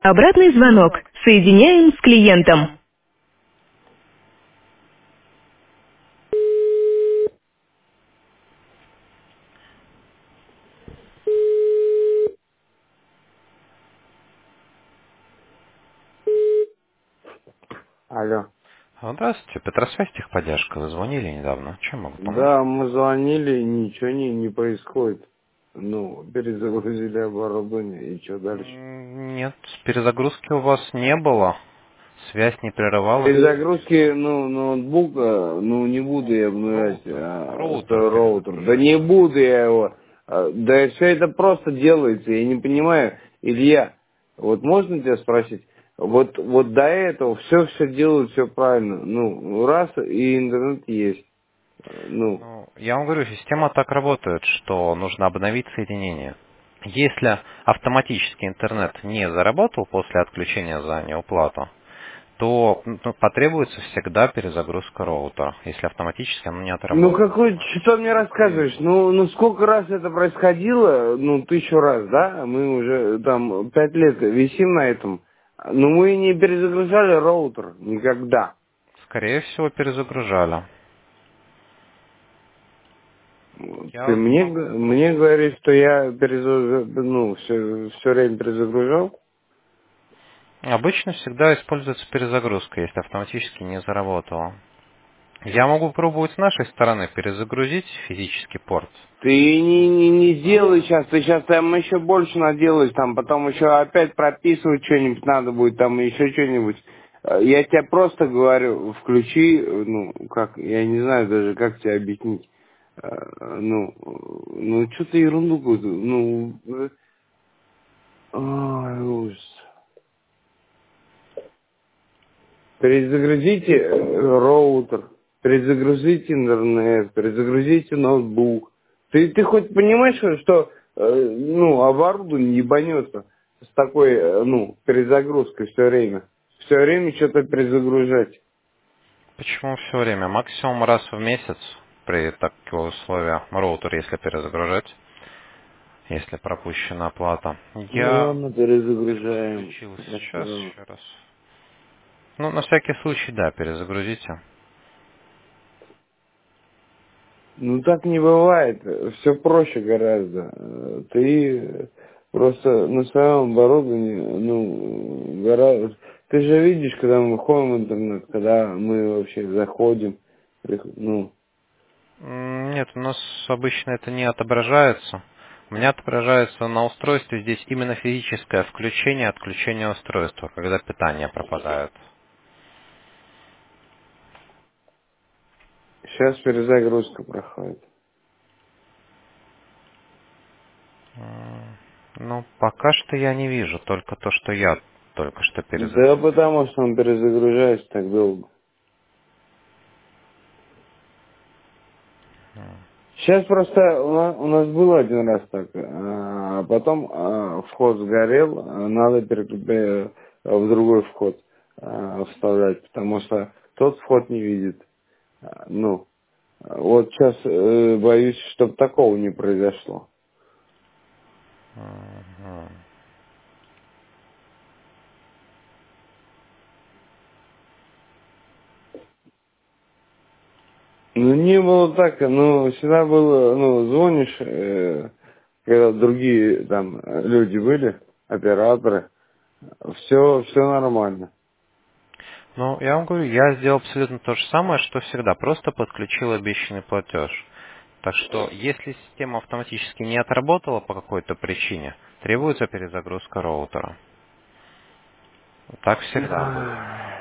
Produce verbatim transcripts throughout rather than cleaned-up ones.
Обратный звонок. Соединяем с клиентом. Алло. А, Здравствуйте, Петросвязь, техподдержка. Вы звонили недавно. Чем могу помочь? Да, мы звонили, ничего не, не происходит. Ну, перезагрузили оборудование, и что дальше? М, Нет, перезагрузки у вас не было. Связь не прерывалась. Перезагрузки, ну, ноутбука, ну, не буду я обновлять Роутер. а, Роутер свой роутер. Да не перезагружается. буду я его. А, Да все это просто делается, я не понимаю. Илья, вот можно тебя спросить? Вот, вот до этого все все делают, все правильно. Ну, раз, и интернет есть. А, Ну, Ну, я вам говорю, система так работает, что нужно обновить соединение. Если автоматически интернет не заработал после отключения за неуплату, то ну, потребуется всегда перезагрузка роутера, если автоматически оно не Ну отработало. какой, что мне рассказываешь? Ну, ну сколько раз это происходило? Ну, тысячу раз, да? Мы уже там пять лет висим на этом. Но мы не перезагружали роутер никогда. Скорее всего, перезагружали. Ты Я мне, могу г- мне попробовать. говоришь, что я перезагружал, ну, все, все время перезагружал? Обычно всегда используется перезагрузка, если автоматически не заработало. Я могу пробовать с нашей стороны перезагрузить физический порт. Ты не, не, не делай сейчас, ты сейчас там еще больше наделаешь, там потом еще опять прописывать что-нибудь надо будет, там еще что-нибудь. Э, Я тебе просто говорю, включи, э, ну, как, я не знаю даже, как тебе объяснить. Э, Ну, э, ну, что ты ерунду какую-то, ну, э, ой, ужас. Перезагрузите э, роутер, перезагрузите интернет, перезагрузите ноутбук. Ты, ты хоть понимаешь, что, что, э, ну, оборудование ебанется с такой, э, ну, перезагрузкой все время? Все время что-то перезагружать. Почему все время? Максимум раз в месяц при таких условиях роутер, если перезагружать, если пропущена оплата. Ну Я ладно, перезагружаем. подключил Я сейчас сказал. еще раз. Ну, на всякий случай, да, перезагрузите. Ну так не бывает. Все проще гораздо. Э, Ты просто на своем оборудовании, ну, гораздо... Ты же видишь, когда мы выходим в интернет, когда мы вообще заходим, прих- ну, М, Нет, у нас обычно это не отображается. У меня отображается на устройстве здесь именно физическое включение, отключение устройства, когда питание пропадает. сейчас перезагрузка проходит. М, Ну, пока что я не вижу, только то, что я только что Да перезагрузил. потому что он перезагружается так долго. Сейчас просто у нас, у нас было один раз так, а потом а, вход сгорел, а надо перекрепить в другой вход а, вставлять, потому что тот вход не видит. А, Ну, вот сейчас э, боюсь, чтобы такого не произошло. Мгм. Ну, не было так, ну, всегда было, ну, звонишь, э, когда другие там люди были, операторы, все, все нормально. Ну, я вам говорю, я сделал абсолютно то же самое, что всегда, просто подключил обещанный платеж. Так что, если система автоматически не отработала по какой-то причине, требуется перезагрузка роутера. Так всегда будет. Ах,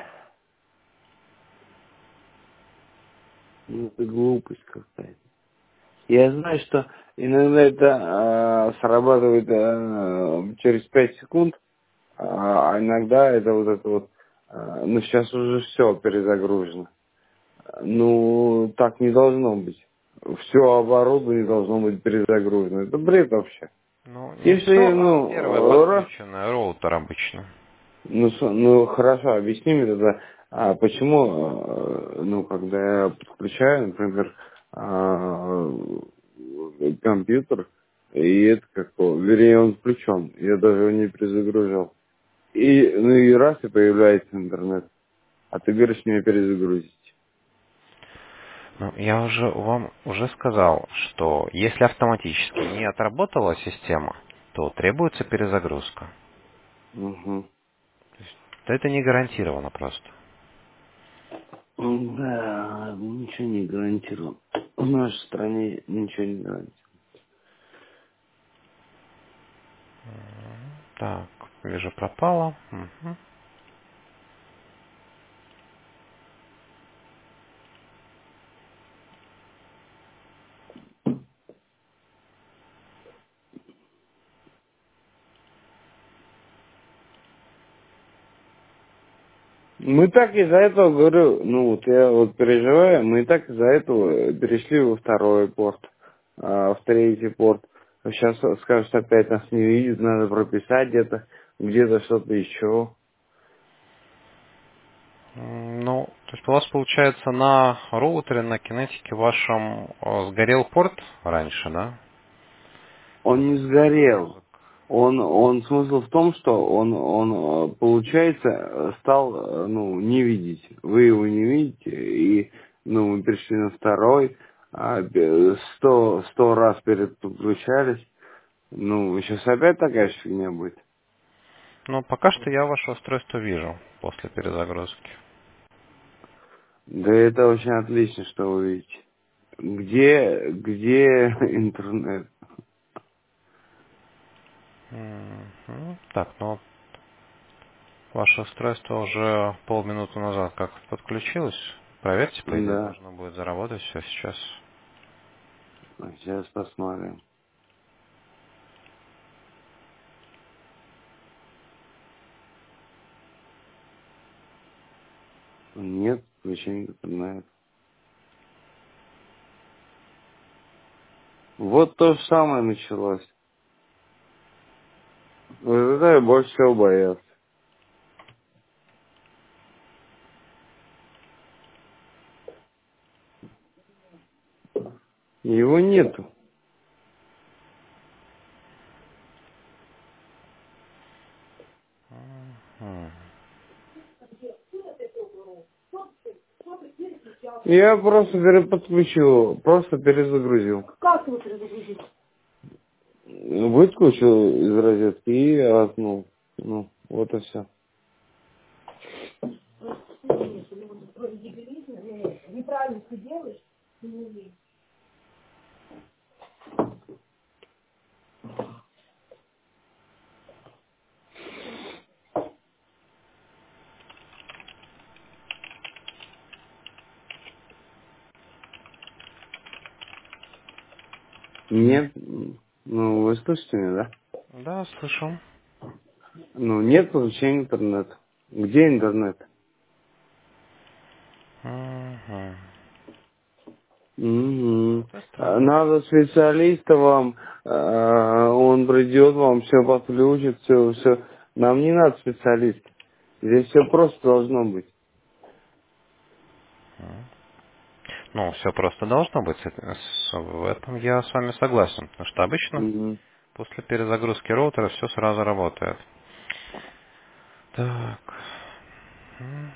ну, это глупость какая-то. Я знаю, что иногда это а, срабатывает а, через пять секунд, а а иногда это вот это вот, а, ну сейчас уже все перезагружено. Ну, так не должно быть. Все оборудование должно быть перезагружено. Это бред вообще. Ну, не Если, все, а первое ну, раз, подключенное, роутер обычно. ну, с- ну хорошо, объясни мне тогда, а почему, э, ну, когда я подключаю, например, а, компьютер, и это как, вернее, он включен, я даже его не перезагружал. И, ну и раз и появляется интернет. А ты говоришь мне перезагрузить. Ну, я уже вам уже сказал, что если автоматически не отработала система, то требуется перезагрузка. Угу. Это не гарантировано просто. Да, ничего не гарантировано. В нашей стране ничего не гарантировано. Так, вижу, пропало. Мгм. Мы так из-за этого, говорю, ну вот я вот переживаю, мы и так из-за этого перешли во второй порт, а, в третий порт. Сейчас скажут, опять нас не видят, надо прописать где-то, где-то что-то еще. М, Ну, то есть у вас получается на роутере, на кинетике вашем э, сгорел порт раньше, да? Он не сгорел. Загрузок. Он, он, смысл в том, что он, он, э, получается, э, стал, э, ну, не видеть. Вы его не видите, и, ну, мы перешли на второй, а, э, сто, сто раз перед подключались. Ну, сейчас опять такая же фигня будет. Ну, пока что я ваше устройство вижу после перезагрузки. Да это очень отлично, что вы видите. Где, где интернет? Мгм. Так, ну ваше устройство уже полминуты назад как подключилось. Проверьте, по идее, Да, должно будет заработать все сейчас. сейчас посмотрим. Нет, включение интернета. Вот то же самое началось. Вот это я больше всего боялся. Его нету. М. Я просто переподключил, просто перезагрузил. Как его перезагрузить? Выключил из розетки и отнул. Ну, вот и все. Неправильно ты делаешь? Ты не умеешь. Нет, ну вы слышите меня, да? Да, слышу. Ну, нет подключения интернета. Где интернет? Мгм. Мгм. Это А, странно. Надо специалиста вам, а, он придет, вам все подключит, все, все. Нам не надо специалиста. Здесь все просто должно быть. М. Ну, все просто должно быть. Это- с- В этом я с вами согласен. Потому что обычно Мгм. после перезагрузки роутера все сразу работает. Так. М.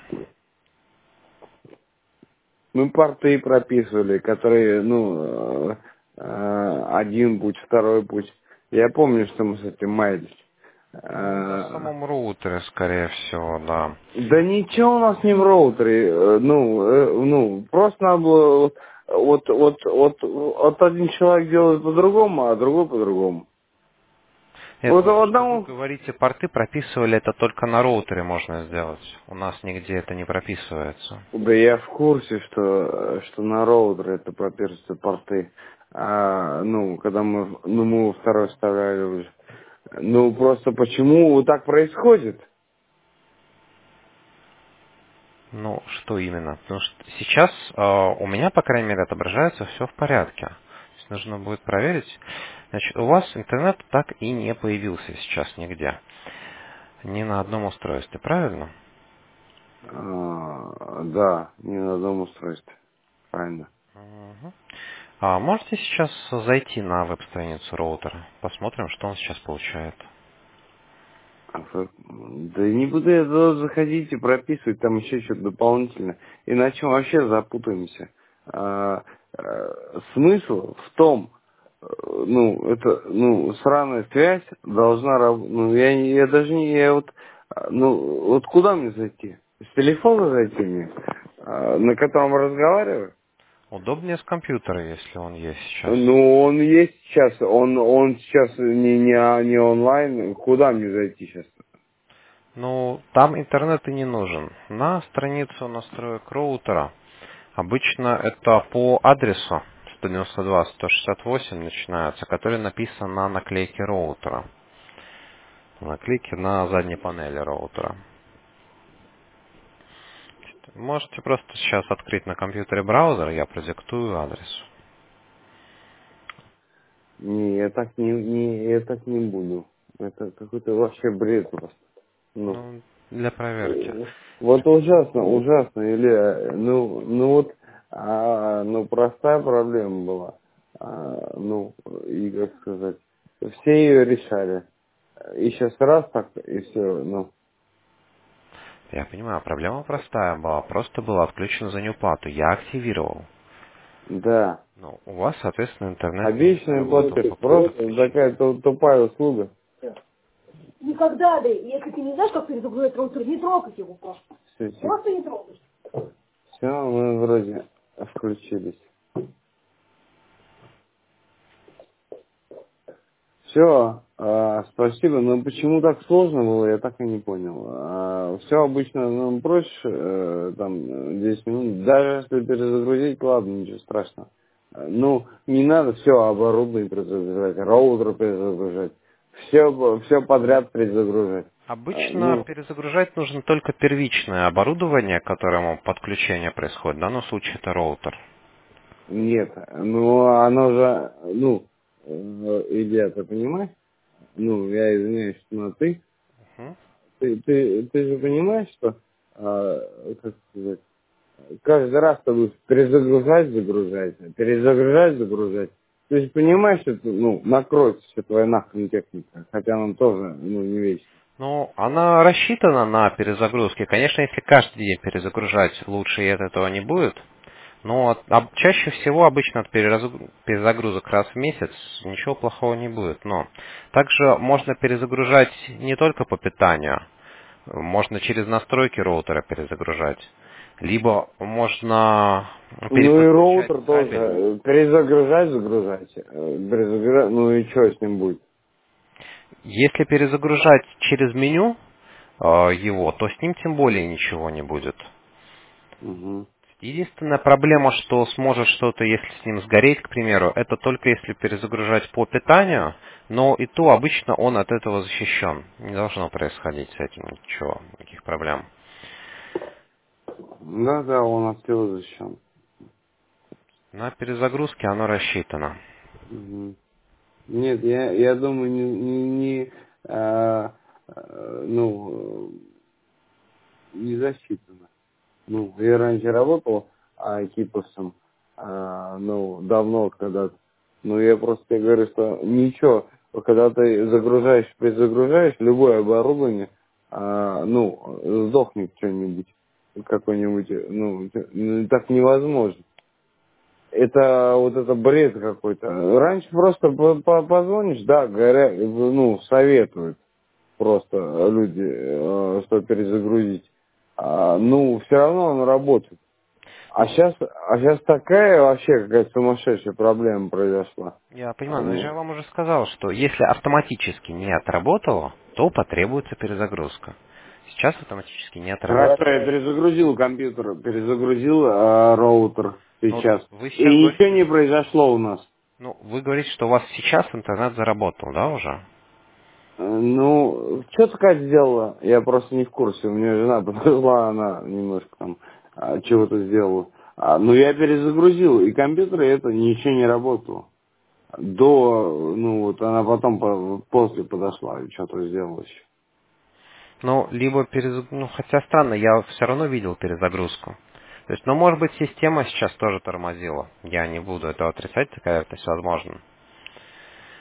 Мы порты прописывали, которые, ну, э, э, один путь, второй путь. Я помню, что мы с этим маялись. Ну, это в Э, самом роутере, скорее всего, да. Да ничего у нас не в роутере. э, Ну, э, ну, просто надо было вот, вот, вот, вот, вот один человек делает по-другому, а другой по-другому. Нет, Вот ну у то, что вы одному, говорите, порты прописывали, это только на роутере можно сделать. У нас нигде это не прописывается. да я в курсе, что, что на роутере это прописываются порты. А, ну, когда мы, ну, мы во второй вставляли уже. Ну, просто почему вот так происходит? Ну, что именно? Потому что сейчас э, у меня, по крайней мере, отображается все в порядке. То есть нужно будет проверить. Значит, у вас интернет так и не появился сейчас нигде. Ни на одном устройстве, правильно? А, да, не на одном устройстве. Правильно. Мгм. А можете сейчас зайти на веб-страницу роутера? Посмотрим, что он сейчас получает. Да не буду я туда заходить и прописывать там еще что-то дополнительно, иначе мы вообще запутаемся. А, а, смысл в том, э, ну, это, ну, сраная связь должна работать. Ну, я, не- я даже не, я вот, а, ну, вот куда мне зайти? С телефона зайти мне, а, на котором разговариваю? Удобнее с компьютера, если он есть сейчас. Ну, он есть сейчас, он, он сейчас не, не, не онлайн, куда мне зайти сейчас? Ну, там интернет и не нужен. На страницу настроек роутера обычно это по адресу сто девяносто два сто шестьдесят восемь начинается, который написан на наклейке роутера. Наклейки на задней панели роутера. Можете просто сейчас открыть на компьютере браузер, я продиктую адрес. Не, я так не, не, я так не буду. Это какой-то вообще бред просто. Ну, Ну, для проверки. э, вот ужасно, ужасно, или, ну, ну вот, а, ну, простая проблема была. А, ну, и как сказать, все ее решали. И сейчас раз так, и все, ну, Я понимаю, проблема простая была. Просто была отключена за неуплату. Я активировал. да. Ну, у вас, соответственно, интернет не Обещанный работал платеж, по просто предыдущей. такая ту- тупая услуга. Никогда, да, если ты не знаешь, как перезагрузить роутер, не трогать его просто. Все, все, Просто не трогать. все, мы вроде включились. Все, спасибо, но почему так сложно было, я так и не понял. Все обычно ну, проще, э, там, десять минут, даже если перезагрузить, ладно, ничего страшного. Э, Ну, не надо все оборудование перезагружать, роутер перезагружать, все, все подряд перезагружать. Э, Обычно Ну, перезагружать нужно только первичное оборудование, к которому подключение происходит. В данном случае это роутер. нет, ну, оно же, ну, э, Илья, ты понимаешь? Ну, я извиняюсь, но ты, Мгм. ты, ты, ты же понимаешь, что, а, как сказать, каждый раз ты будешь перезагружать, загружать, перезагружать, загружать. Ты же понимаешь, что это, ну, накроется вся твоя нахрен техника, хотя она тоже, ну, не вечно. Ну, она рассчитана на перезагрузки. Конечно, если каждый день перезагружать, лучше и от этого не будет. Но от- об- чаще всего обычно от перезагру- перезагрузок раз в месяц ничего плохого не будет. Но также можно перезагружать не только по питанию. Можно через настройки роутера перезагружать. Либо можно Ну и переподключать роутер тоже, кабель. э, перезагружать, загружать, э, перезагружать, ну и что с ним будет? Если перезагружать через меню э, его, то с ним тем более ничего не будет. Угу. Единственная проблема, что сможет что-то, если с ним сгореть, к примеру, это только если перезагружать по питанию, но и то обычно он от этого защищен. Не должно происходить с этим ничего, никаких проблем. Да, да, он от всего защищен. На перезагрузке оно рассчитано. Мгм. Нет, я, я думаю, не, не, не, а, а, ну, э, не засчитано. Ну, я раньше работал а, кипусом, а, ну, давно когда-то. Ну, я просто тебе говорю, что ничего, когда ты загружаешь, перезагружаешь любое оборудование, а, ну, сдохнет что-нибудь, какой-нибудь, ну, ну, так невозможно. Это вот это бред какой-то. Раньше просто по- по- позвонишь, да, говорят, ну, советуют просто люди, э, что перезагрузить. А, ну, все равно он работает. А Ну, сейчас, а сейчас такая вообще какая-то сумасшедшая проблема произошла. я А, понимаю, но я ну, же вам уже сказал, что если автоматически не отработало, то потребуется перезагрузка. Сейчас автоматически не Хорошо, отработало. я перезагрузил компьютер, перезагрузил э, роутер Ну, сейчас. вы И сейчас ничего говорите, не произошло у нас. ну, вы говорите, что у вас сейчас интернет заработал, да, уже? Э, Ну, что такая сделала? Я просто не в курсе. У меня жена подошла, она немножко там а, чего-то сделала. А, ну, я перезагрузил, и компьютер и это ничего не работало. До, ну, вот она потом по- после подошла и что-то сделала еще. Ну, либо перезаг... Ну, хотя странно, я все равно видел перезагрузку. То есть, ну, может быть, система сейчас тоже тормозила. Я не буду этого отрицать, такая вероятность возможна.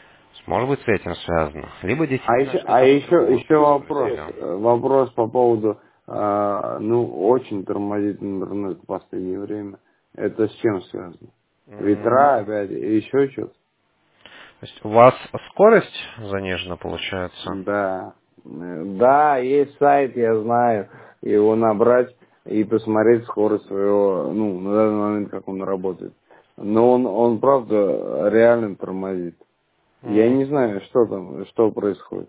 Может быть, с этим связано. Либо А действительно еще, а что-то еще, другое еще вопрос. происходило. Вопрос по поводу, а, ну, очень тормозит интернет в последнее время. Это с чем связано? Ветра опять, и еще что-то? То есть у вас скорость занижена, получается? Да. Э, Да, есть сайт, я знаю. Его набрать и посмотреть скорость своего, ну, на данный момент, как он работает. Но он, он правда реально тормозит. Я М. не знаю, что там, что происходит.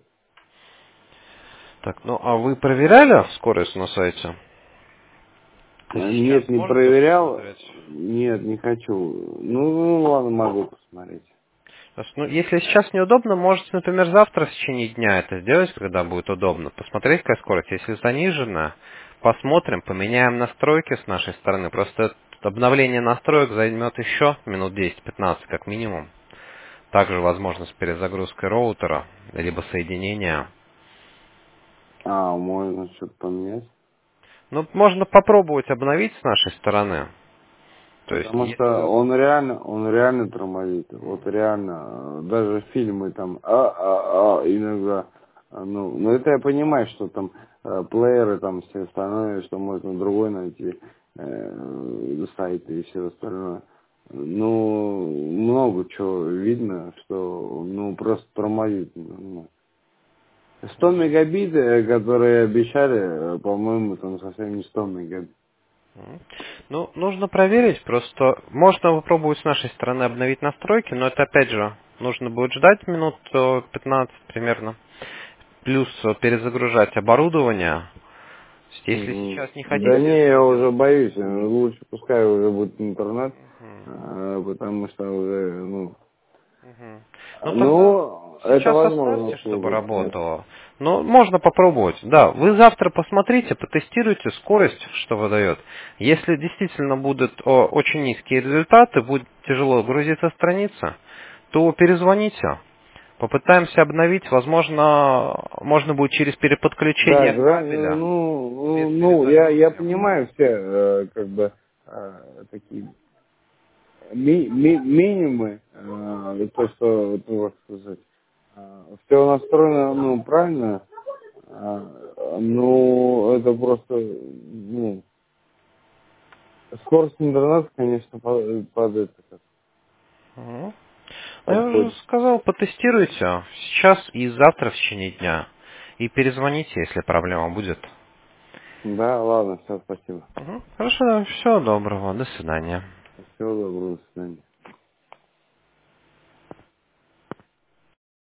Так, ну а вы проверяли скорость на сайте? То есть Э, сейчас Нет, не можете проверял. посмотреть? Нет, не хочу. Ну, ну ладно, могу посмотреть. То есть, ну, если сейчас неудобно, можете, например, завтра в течение дня это сделать, когда будет удобно. Посмотреть, какая скорость. Если занижена, посмотрим, поменяем настройки с нашей стороны. Просто обновление настроек займет еще минут десять-пятнадцать как минимум. Также возможно с перезагрузкой роутера, либо соединения. А, можно что-то поменять. Ну, можно попробовать обновить с нашей стороны. То есть, Потому что если... он реально, он реально тормозит. Вот реально, э, даже фильмы там, а, а, а, иногда, а, ну, ну это я понимаю, что там э, плееры там все остальное, что можно другой найти, э, сайты и все остальное. Ну, много чего видно, что, ну, просто тормозит. Ну. сто мегабит, э, которые обещали, э, по-моему, там совсем не сто мегабит. М. Ну, нужно проверить, просто можно попробовать с нашей стороны обновить настройки, но это опять же нужно будет ждать минут э, пятнадцать примерно. Плюс э, перезагружать оборудование. То есть, если Мгм. сейчас не Да хотите не, этого я уже делать. боюсь. э, Лучше пускай уже будет интернет, Мгм. э, потому что уже, ну, Мгм. Ну тогда ну, это сейчас возможно оставьте, чтобы слушать. работало. Но можно попробовать. Да, вы завтра посмотрите, потестируйте скорость, что выдает. Если действительно будут о, очень низкие результаты, будет тяжело грузиться страница, то перезвоните. Попытаемся обновить. Возможно, можно будет через Да, переподключение гра- э, кабеля ну, ну, без ну, я, я перезагрузки. понимаю все, э, как бы, э, такие ми- ми- минимумы, э, то, что, вот, ну, как сказать, все настроено, ну, правильно, э, ну, это просто, ну, скорость интернета, конечно, па- падает, как Мгм. Ну, я уже подходит. сказал, потестируйте сейчас и завтра в течение дня. И перезвоните, если проблема будет. Да, ладно, все, спасибо. Мгм. Хорошо, всего доброго, до свидания. Всего доброго, до свидания.